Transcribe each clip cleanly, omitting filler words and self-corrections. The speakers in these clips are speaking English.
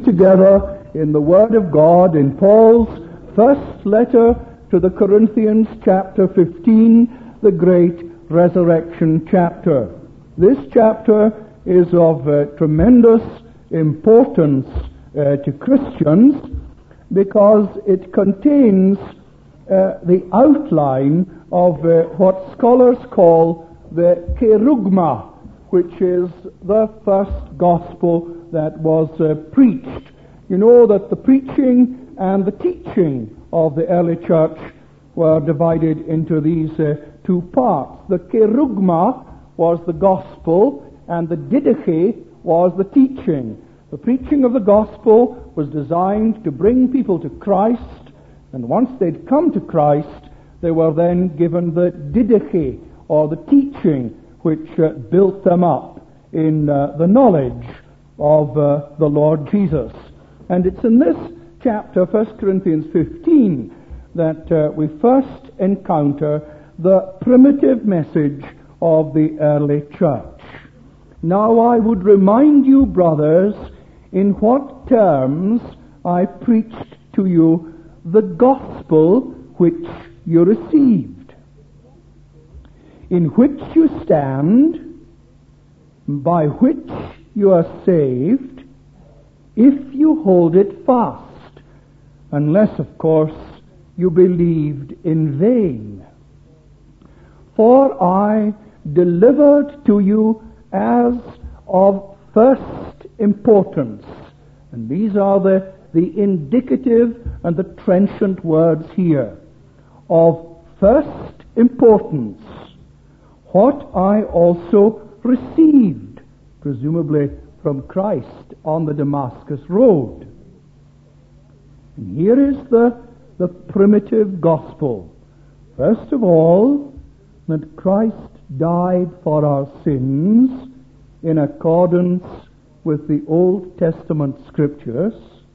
together in the Word of God in Paul's first letter to the Corinthians, chapter 15, the great resurrection chapter. This chapter is of tremendous importance to Christians because it contains the outline of what scholars call the kerugma, which is the first gospel that was preached. You know that the preaching and the teaching of the early church were divided into these two parts. The kerugma was the gospel, and the didache was the teaching. The preaching of the gospel was designed to bring people to Christ, and once they'd come to Christ, they were then given the didache, or the teaching, which built them up in the knowledge of the Lord Jesus. And it's in this chapter, 1 Corinthians 15, that we first encounter the primitive message of the early church. Now I would remind you, brothers, in what terms I preached to you the gospel which you received, in which you stand, by which you are saved, if you hold it fast, unless, of course, you believed in vain. For I delivered to you as of first importance, and these are the indicative and the trenchant words here, of first importance, what I also received, presumably from Christ on the Damascus road. And here is the primitive gospel. First of all, that Christ died for our sins in accordance with the Old Testament scriptures,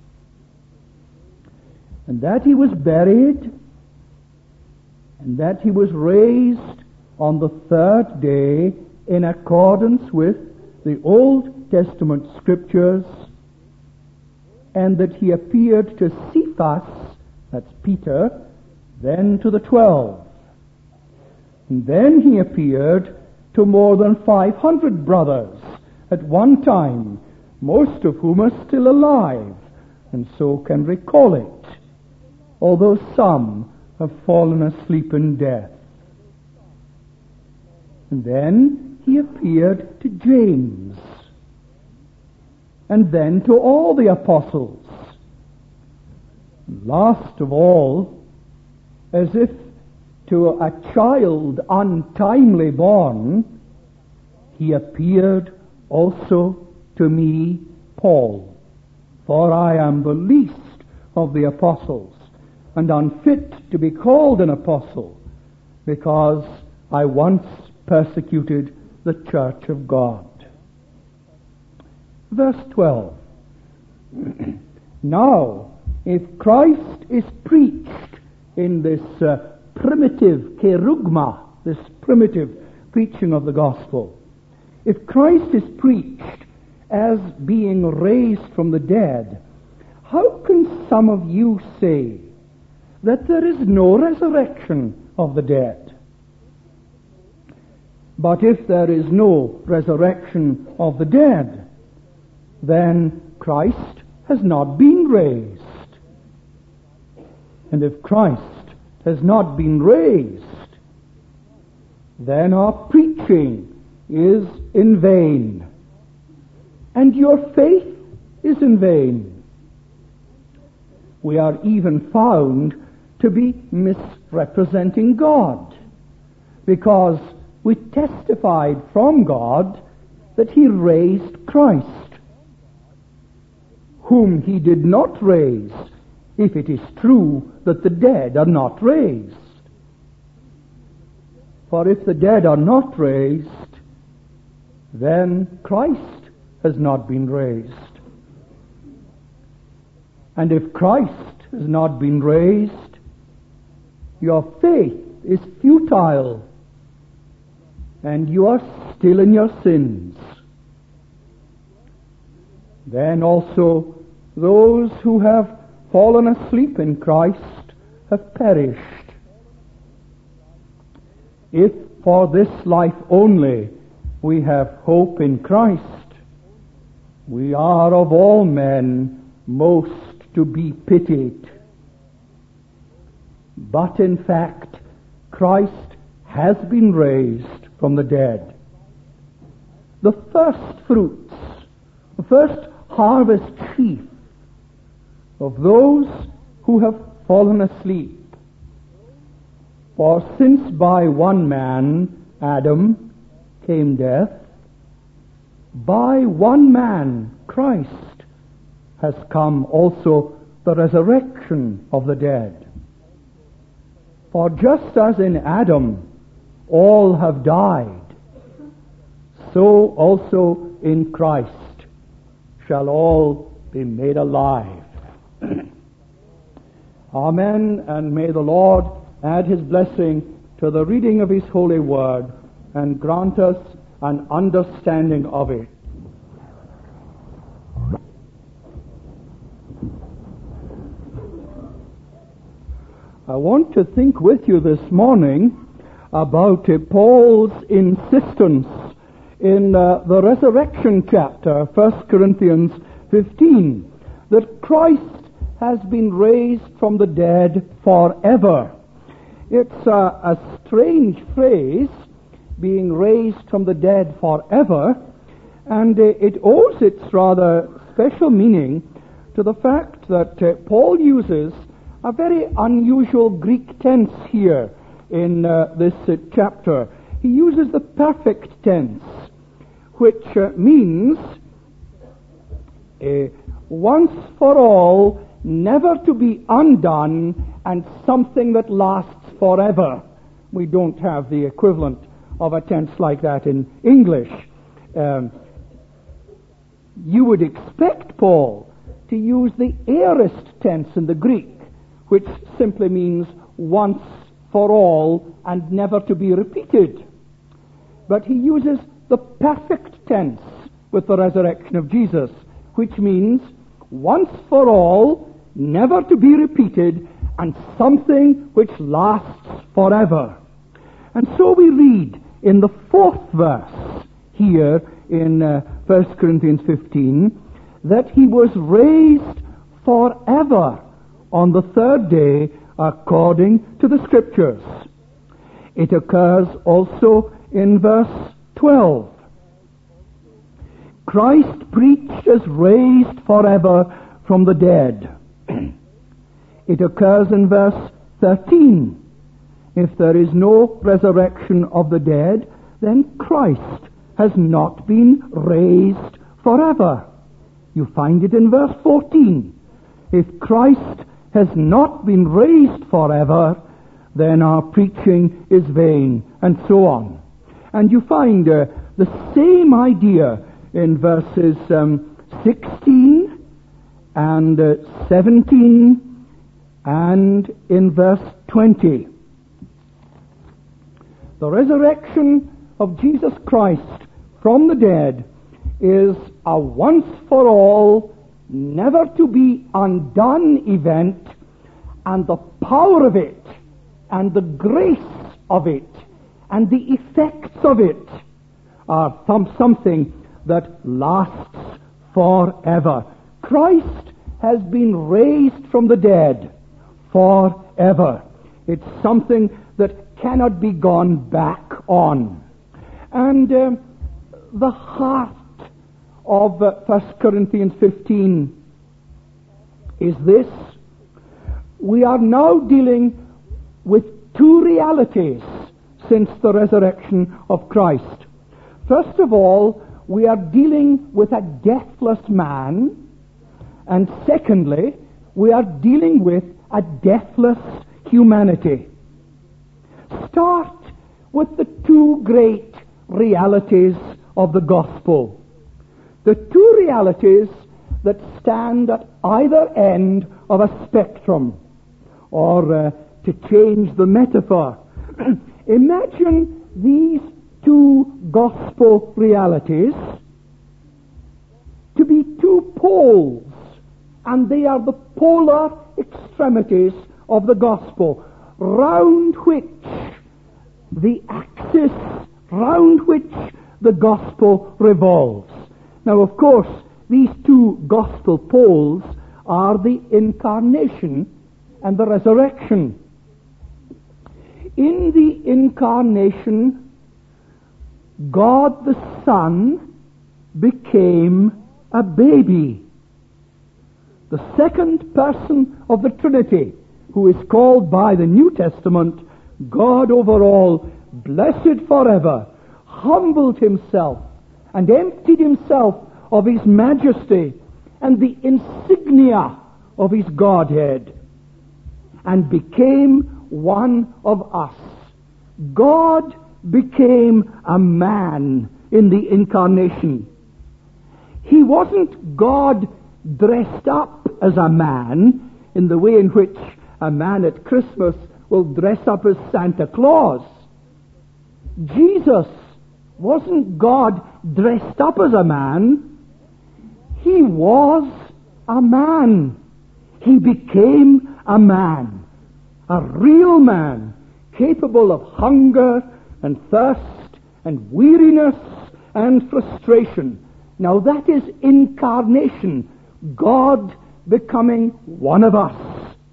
and that he was buried, and that he was raised on the third day in accordance with the Old Testament scriptures, and that he appeared to Cephas, that's Peter, then to the 12. And then he appeared to more than 500 brothers at one time, most of whom are still alive, and so can recall it, although some have fallen asleep in death. And then he appeared to James, and then to all the apostles. And last of all, as if to a child untimely born, he appeared also to me, Paul, for I am the least of the apostles, and unfit to be called an apostle, because I once persecuted the church of God. Verse 12. Now, if Christ is preached in this primitive kerugma, this primitive preaching of the gospel, if Christ is preached as being raised from the dead, how can some of you say that there is no resurrection of the dead? But if there is no resurrection of the dead, then Christ has not been raised. And if Christ has not been raised, then our preaching is in vain, and your faith is in vain. We are even found to be misrepresenting God, because we testified from God that he raised Christ, whom he did not raise, if it is true that the dead are not raised. For if the dead are not raised, then Christ has not been raised. And if Christ has not been raised, your faith is futile, and you are still in your sins. Then also Those who have fallen asleep in Christ have perished. If for this life only we have hope in Christ, we are of all men most to be pitied. But in fact, Christ has been raised from the dead. The first fruits, the first harvest sheaf of those who have fallen asleep. For since by one man, Adam, came death, by one man, Christ, has come also the resurrection of the dead. For just as in Adam all have died, so also in Christ shall all be made alive. Amen, and may the Lord add his blessing to the reading of his holy word and grant us an understanding of it. I want to think with you this morning about Paul's insistence in the resurrection chapter, 1 Corinthians 15, that Christ has been raised from the dead forever. It's a strange phrase, being raised from the dead forever, and it owes its rather special meaning to the fact that Paul uses a very unusual Greek tense here in this chapter. He uses the perfect tense, which means once for all, never to be undone, and something that lasts forever. We don't have the equivalent of a tense like that in English. You would expect Paul to use the aorist tense in the Greek, which simply means once for all and never to be repeated. But he uses the perfect tense with the resurrection of Jesus, which means once for all, never to be repeated, and something which lasts forever. And so we read in the 4th verse here in 1 Corinthians 15 that he was raised forever on the 3rd day according to the Scriptures. It occurs also in verse 12. Christ preached as raised forever from the dead. It occurs in verse 13. If there is no resurrection of the dead, then Christ has not been raised forever. You find it in verse 14. If Christ has not been raised forever, then our preaching is vain, and so on. And you find the same idea in verses 16 and 17 and in verse 20. The resurrection of Jesus Christ from the dead is a once-for-all, never-to-be undone event, and the power of it, and the grace of it, and the effects of it are something that lasts forever. Christ has been raised from the dead forever. It's something that cannot be gone back on. And the heart of 1 Corinthians 15 is this. We are now dealing with two realities since the resurrection of Christ. First of all, we are dealing with a deathless man, and secondly, we are dealing with a deathless humanity. Start with the two great realities of the gospel. The two realities that stand at either end of a spectrum, or to change the metaphor, imagine these two gospel realities to be two poles And they are the polar extremities of the gospel, round which the axis, round which the gospel revolves. Now, of course, these two gospel poles are the incarnation and the resurrection. In the incarnation, God the Son became a baby. The second person of the Trinity, who is called by the New Testament God over all, blessed forever, humbled himself and emptied himself of his majesty and the insignia of his Godhead, and became one of us. God became a man in the incarnation. He wasn't God dressed up as a man in the way in which a man at Christmas will dress up as Santa Claus. Jesus wasn't God dressed up as a man. He was a man. He became a man, a real man, capable of hunger and thirst and weariness and frustration. Now that is incarnation, God becoming one of us.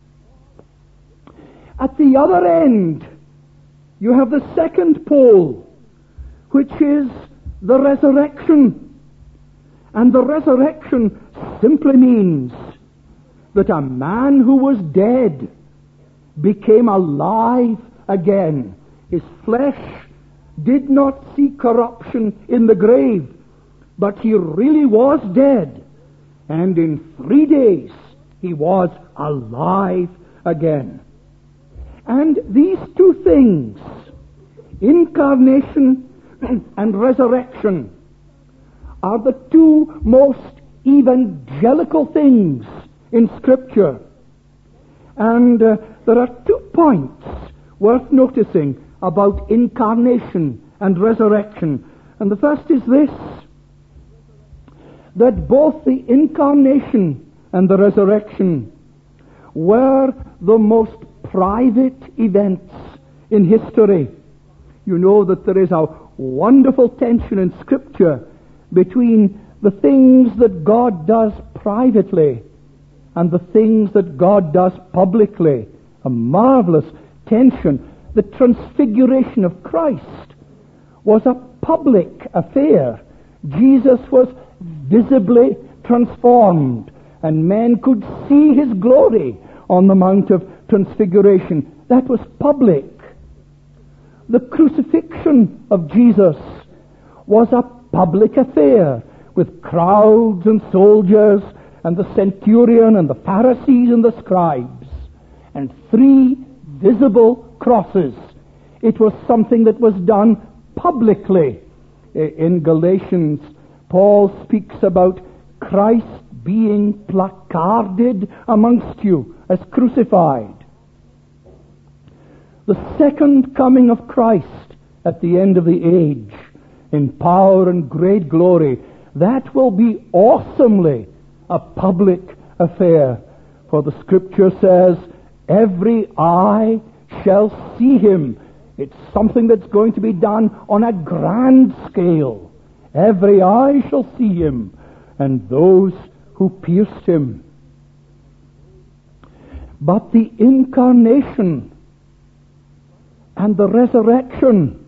At the other end, you have the second pole, which is the resurrection. And the resurrection simply means that a man who was dead became alive again. His flesh did not see corruption in the grave, but he really was dead. And in 3 days, he was alive again. And these two things, incarnation and resurrection, are the two most evangelical things in Scripture. And there are 2 points worth noticing about incarnation and resurrection. And the first is this, that both the incarnation and the resurrection were the most private events in history. You know that there is a wonderful tension in Scripture between the things that God does privately and the things that God does publicly. A marvelous tension. The transfiguration of Christ was a public affair. Jesus was visibly transformed, and men could see his glory on the Mount of Transfiguration. That was public. The crucifixion of Jesus was a public affair, with crowds and soldiers and the centurion and the Pharisees and the scribes, and 3 visible crosses. It was something that was done publicly. In Galatians, Paul speaks about Christ being placarded amongst you as crucified. The second coming of Christ at the end of the age, in power and great glory, that will be awesomely a public affair. For the Scripture says, every eye shall see him. It's something that's going to be done on a grand scale. Every eye shall see him, and those who pierced him. But the incarnation and the resurrection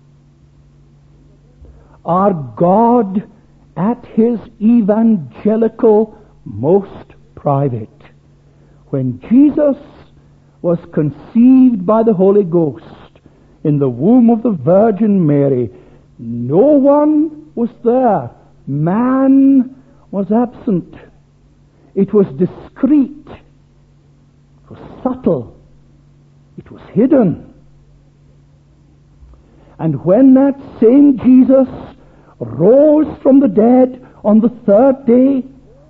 are God at his evangelical most private. When Jesus was conceived by the Holy Ghost in the womb of the Virgin Mary, no one was there. Man was absent. It was discreet. It was subtle. It was hidden. And when that same Jesus rose from the dead on the 3rd day,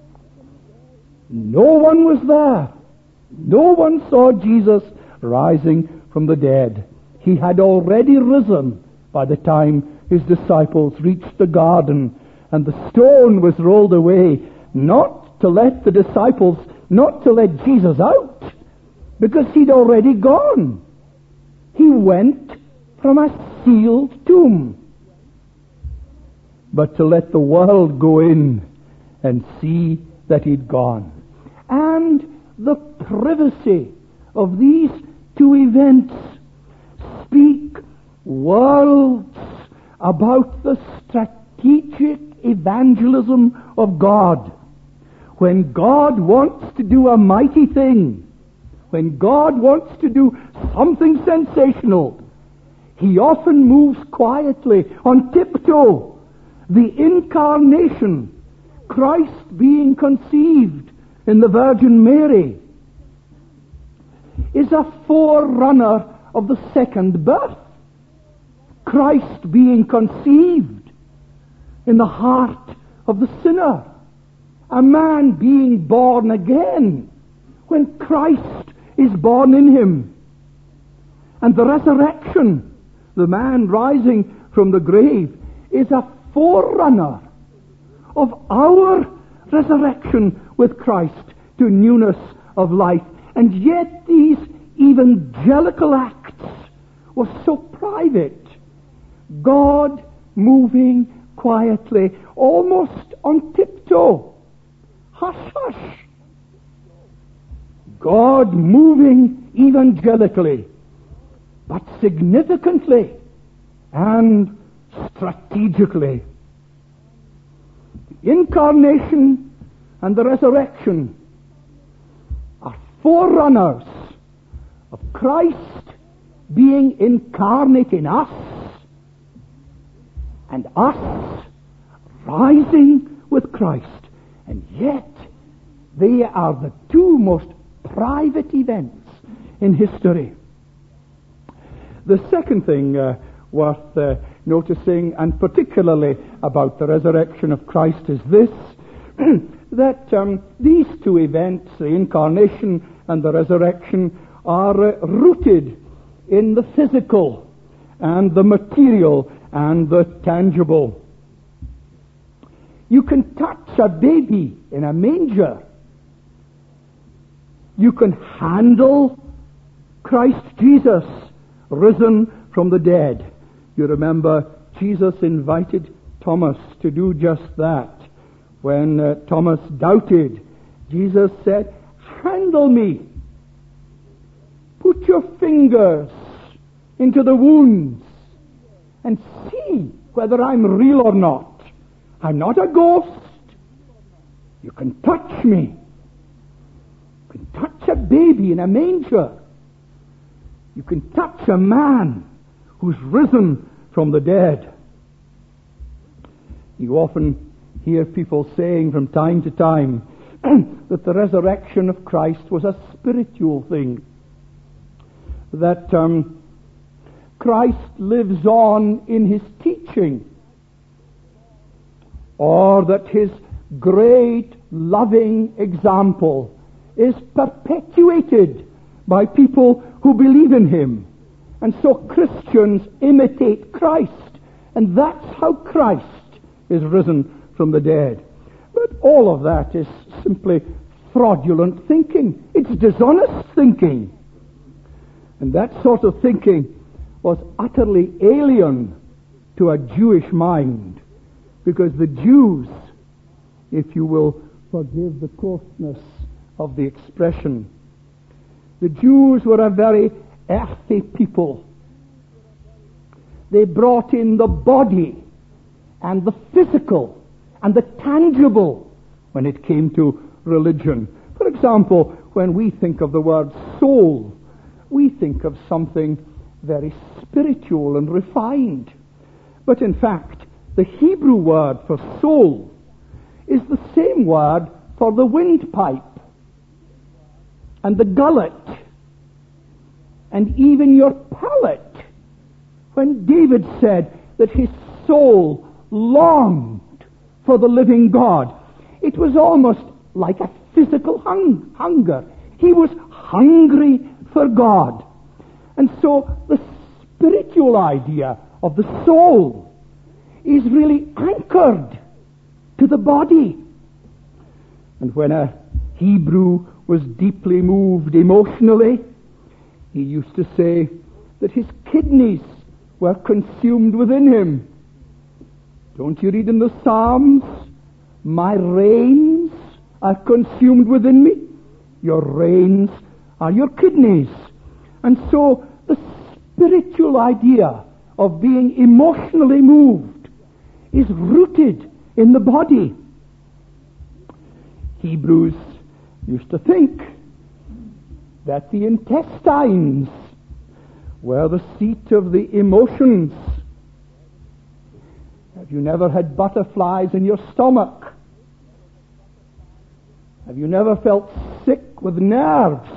no one was there. No one saw Jesus rising from the dead. He had already risen by the time his disciples reached the garden, and the stone was rolled away, not to let the disciples, not to let Jesus out, because he'd already gone. He went from a sealed tomb. But to let the world go in and see that he'd gone. And the privacy of these two events speak worlds about the strategic evangelism of God. When God wants to do a mighty thing, when God wants to do something sensational, he often moves quietly, on tiptoe. The incarnation, Christ being conceived in the Virgin Mary, is a forerunner of the second birth. Christ being conceived in the heart of the sinner. A man being born again when Christ is born in him. And the resurrection, the man rising from the grave, is a forerunner of our resurrection with Christ to newness of life. And yet these evangelical acts were so private. God moving quietly, almost on tiptoe. Hush, hush. God moving evangelically, but significantly and strategically. The incarnation and the resurrection are forerunners of Christ being incarnate in us and us rising with Christ. And yet they are the two most private events in history. The second thing worth noticing, and particularly about the resurrection of Christ, is this, that these two events, the incarnation and the resurrection, are rooted in the physical and the material and the tangible. You can touch a baby in a manger. You can handle Christ Jesus risen from the dead. You remember Jesus invited Thomas to do just that. When Thomas doubted, Jesus said, "Handle me. Put your fingers into the wounds and see whether I'm real or not. I'm not a ghost. You can touch me. You can touch a baby in a manger. You can touch a man who's risen from the dead." You often hear people saying from time to time that the resurrection of Christ was a spiritual thing. That Christ lives on in his teaching. Or that his great loving example is perpetuated by people who believe in him. And so Christians imitate Christ. And that's how Christ is risen from the dead. But all of that is simply fraudulent thinking. It's dishonest thinking. And that sort of thinking was utterly alien to a Jewish mind. Because the Jews, if you will forgive the coarseness of the expression, the Jews were a very earthy people. They brought in the body and the physical and the tangible when it came to religion. For example, when we think of the word soul, we think of something very spiritual and refined. But in fact, the Hebrew word for soul is the same word for the windpipe and the gullet and even your palate. When David said that his soul longed for the living God, it was almost like a physical hunger. He was hungry for God. And so the spiritual idea of the soul is really anchored to the body. And when a Hebrew was deeply moved emotionally, he used to say that his kidneys were consumed within him. Don't you read in the Psalms, my reins are consumed within me? Your reins are your kidneys. And so the spiritual idea of being emotionally moved is rooted in the body. Hebrews used to think that the intestines were the seat of the emotions. Have you never had butterflies in your stomach? Have you never felt sick with nerves?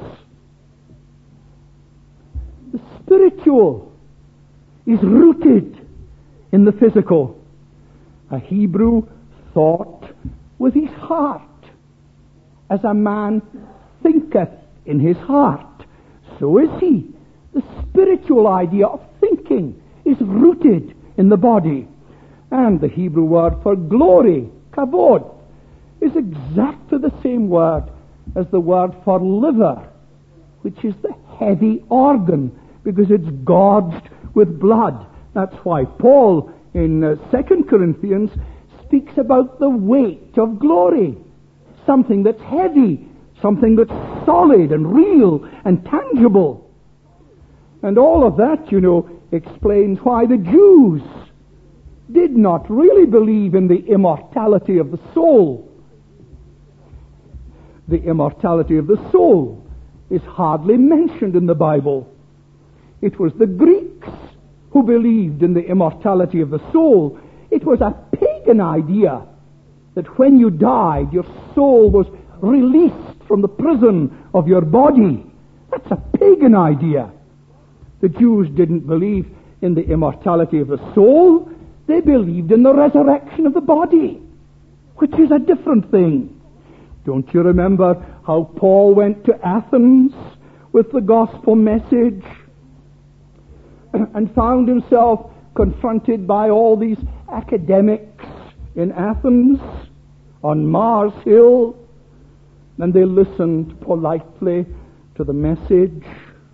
The spiritual is rooted in the physical. A Hebrew thought with his heart. As a man thinketh in his heart, so is he. The spiritual idea of thinking is rooted in the body. And the Hebrew word for glory, kavod, is exactly the same word as the word for liver, which is the heavy organ, because it's gorged with blood. That's why Paul in 2 Corinthians speaks about the weight of glory. Something that's heavy, something that's solid and real and tangible. And all of that, explains why the Jews did not really believe in the immortality of the soul. The immortality of the soul is hardly mentioned in the Bible. It was the Greeks who believed in the immortality of the soul. It was a pagan idea that when you died, your soul was released from the prison of your body. That's a pagan idea. The Jews didn't believe in the immortality of the soul. They believed in the resurrection of the body, which is a different thing. Don't you remember how Paul went to Athens with the gospel message and found himself confronted by all these academics in Athens on Mars Hill, and they listened politely to the message.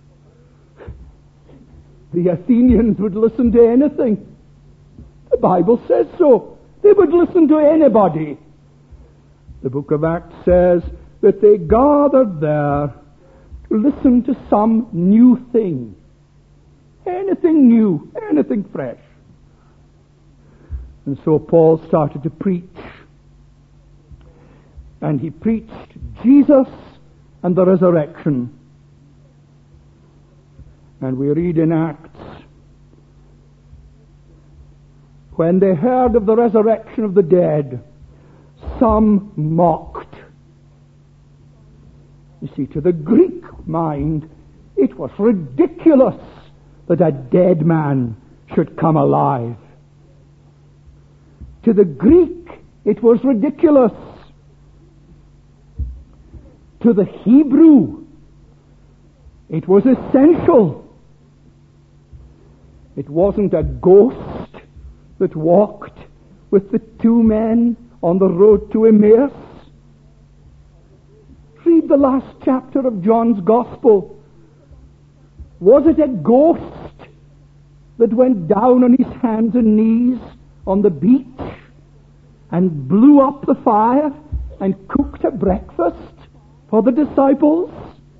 The Athenians would listen to anything. The Bible says so. They would listen to anybody. The book of Acts says that they gathered there to listen to some new thing. Anything new, anything fresh. And so Paul started to preach. And he preached Jesus and the resurrection. And we read in Acts, when they heard of the resurrection of the dead, some mocked. You see, to the Greek mind, it was ridiculous that a dead man should come alive. To the Greek, it was ridiculous. To the Hebrew, it was essential. It wasn't a ghost that walked with the two men on the road to Emmaus. Read the last chapter of John's Gospel. Was it a ghost that went down on his hands and knees on the beach and blew up the fire and cooked a breakfast for the disciples?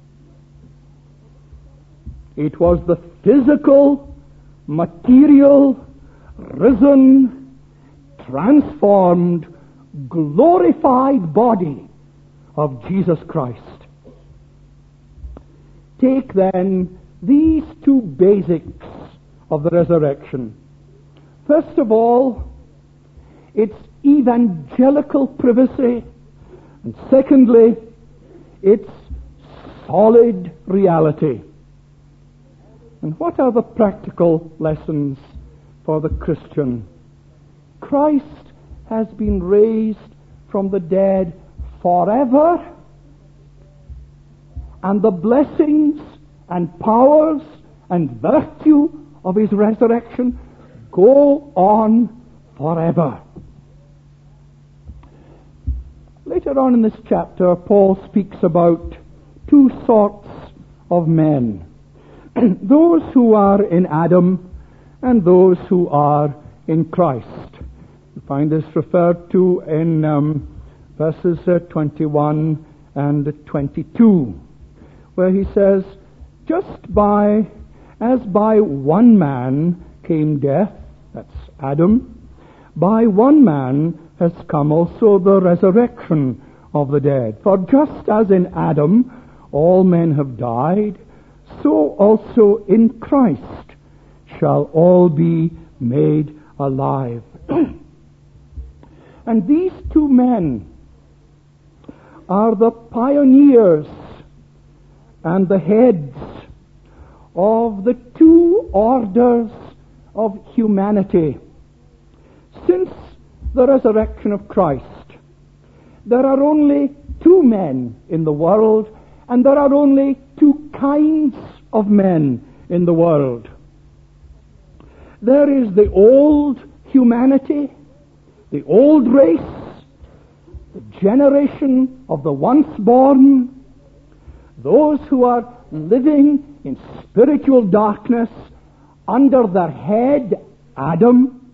It was the physical, material, risen, transformed, glorified body of Jesus Christ. Take then these two basics of the resurrection. First of all, its evangelical privacy, and secondly, its solid reality. And what are the practical lessons for the Christian? Christ has been raised from the dead forever, and the blessings and powers and virtue of his resurrection go on forever. Let later on in this chapter, Paul speaks about two sorts of men. Those who are in Adam and those who are in Christ. You find this referred to in verses 21 and 22, where he says, as by one man came death, that's Adam, by one man has come also the resurrection of the dead. For just as in Adam all men have died, so also in Christ shall all be made alive. And these two men are the pioneers and the heads of the two orders of humanity. Since the resurrection of Christ, there are only two men in the world, and there are only two kinds of men in the world. There is the old humanity, the old race, the generation of the once born, those who are living in spiritual darkness under their head, Adam.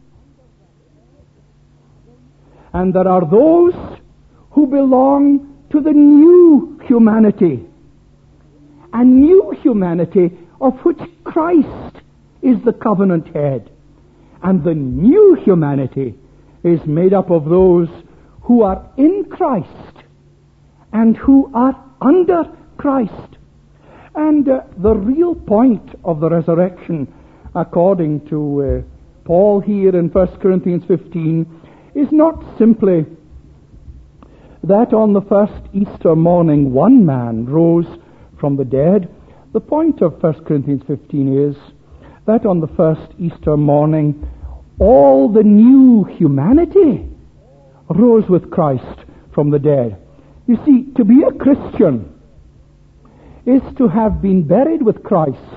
And there are those who belong to the new humanity, a new humanity of which Christ is the covenant head. And the new humanity is made up of those who are in Christ and who are under Christ. And the real point of the resurrection, according to Paul here in 1 Corinthians 15, is not simply that on the first Easter morning one man rose from the dead. The point of 1 Corinthians 15 is that on the first Easter morning all the new humanity rose with Christ from the dead. You see, to be a Christian is to have been buried with Christ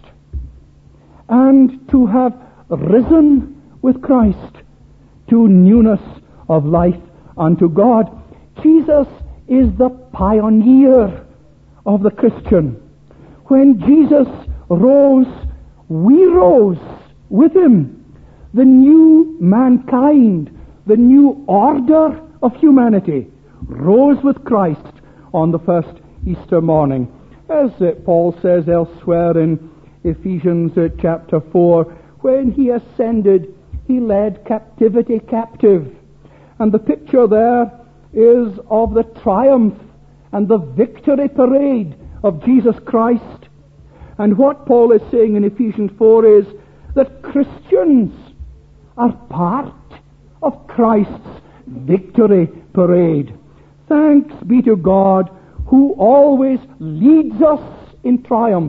and to have risen with Christ to newness of life unto God. Jesus is the pioneer of the Christian. When Jesus rose, we rose with him. The new mankind, the new order of humanity, rose with Christ on the first Easter morning. As Paul says elsewhere in Ephesians chapter 4, when he ascended, he led captivity captive. And the picture there is of the triumph and the victory parade of Jesus Christ. And what Paul is saying in Ephesians 4 is that Christians are part of Christ's victory parade. Thanks be to God who always leads us in triumph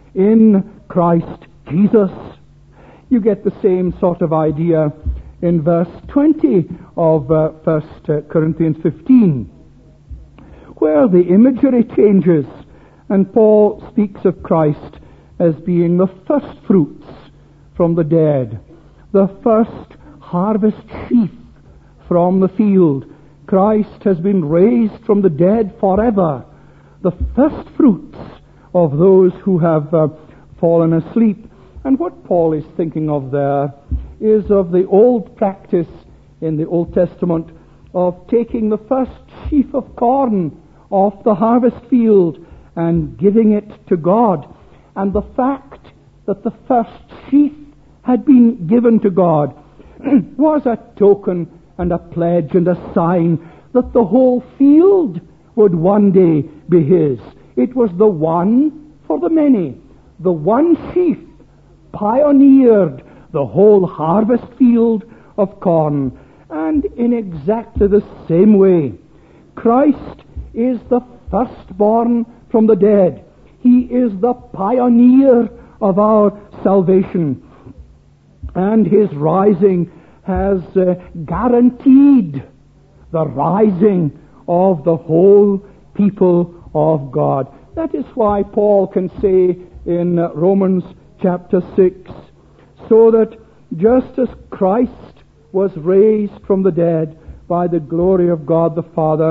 in Christ Jesus. You get the same sort of idea in verse 20 of 1 Corinthians 15, where the imagery changes and Paul speaks of Christ as being the first fruits from the dead, the first harvest sheaf from the field. Christ has been raised from the dead forever, the first fruits of those who have fallen asleep. And what Paul is thinking of there is of the old practice in the Old Testament of taking the first sheaf of corn off the harvest field and giving it to God. And the fact that the first sheaf had been given to God was a token and a pledge and a sign that the whole field would one day be his. It was the one for the many. The one sheaf pioneered the whole harvest field of corn. And in exactly the same way, Christ is the firstborn from the dead. He is the pioneer of our salvation. And his rising has guaranteed the rising of the whole people of God. That is why Paul can say in Romans chapter 6, so that just as Christ was raised from the dead by the glory of God the Father,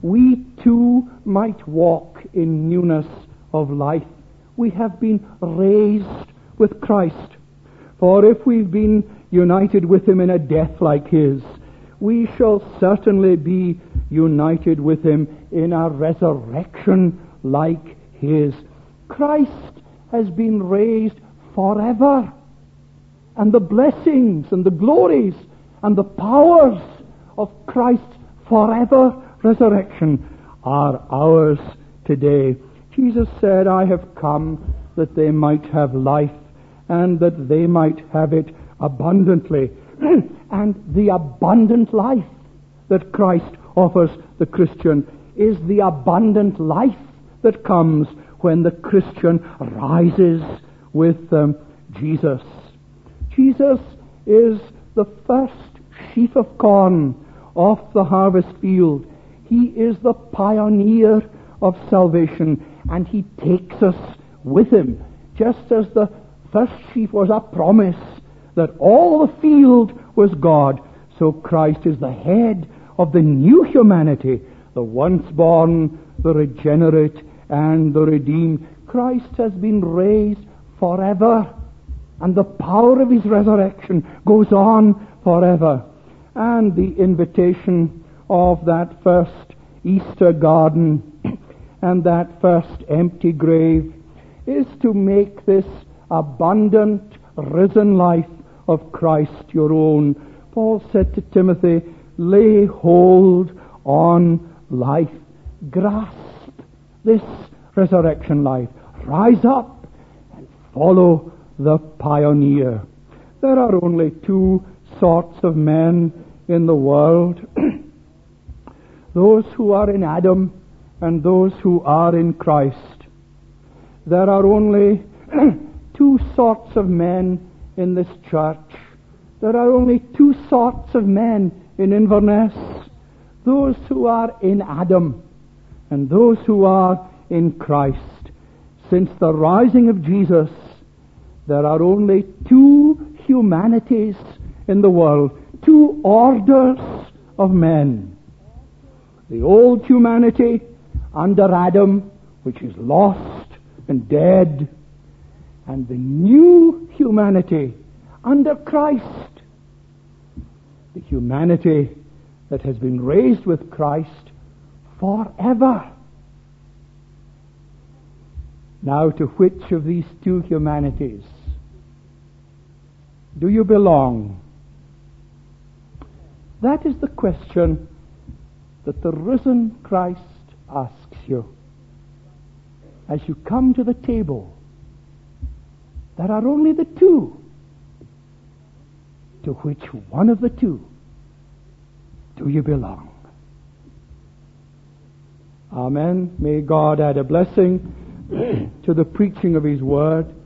we too might walk in newness of life. We have been raised with Christ. For if we've been united with him in a death like his, we shall certainly be united with him in a resurrection like his. Christ has been raised forever, and the blessings and the glories and the powers of Christ's forever resurrection are ours today. Jesus said, I have come that they might have life, and that they might have it abundantly. And the abundant life that Christ offers the Christian is the abundant life that comes when the Christian rises with Jesus. Jesus is the first sheaf of corn off the harvest field. He is the pioneer of salvation, and he takes us with him, just as the first sheaf was a promise that all the field was God. So Christ is the head of the new humanity, the once born, the regenerate, and the redeemed. Christ has been raised forever, and the power of his resurrection goes on forever. And the invitation of that first Easter garden and that first empty grave is to make this abundant, risen life of Christ your own. Paul said to Timothy, lay hold on life. Grasp this resurrection life. Rise up and follow the pioneer. There are only two sorts of men in the world. Those who are in Adam and those who are in Christ. There are only two sorts of men in this church. There are only two sorts of men in Inverness. Those who are in Adam and those who are in Christ. Since the rising of Jesus, there are only two humanities in the world, two orders of men. The old humanity under Adam, which is lost and dead, and the new humanity under Christ, the humanity that has been raised with Christ forever. Now, to which of these two humanities do you belong? That is the question that the risen Christ asks you. As you come to the table, there are only the two. To which one of the two do you belong? Amen. May God add a blessing to the preaching of his word.